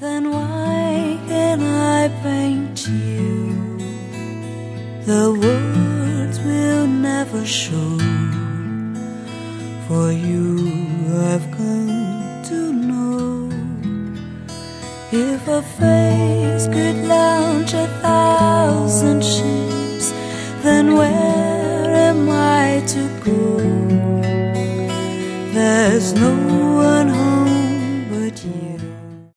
then why can I paint you? The words will never show, for you I've come to know. If a face could launch 1,000 ships, then where am I to go? There's no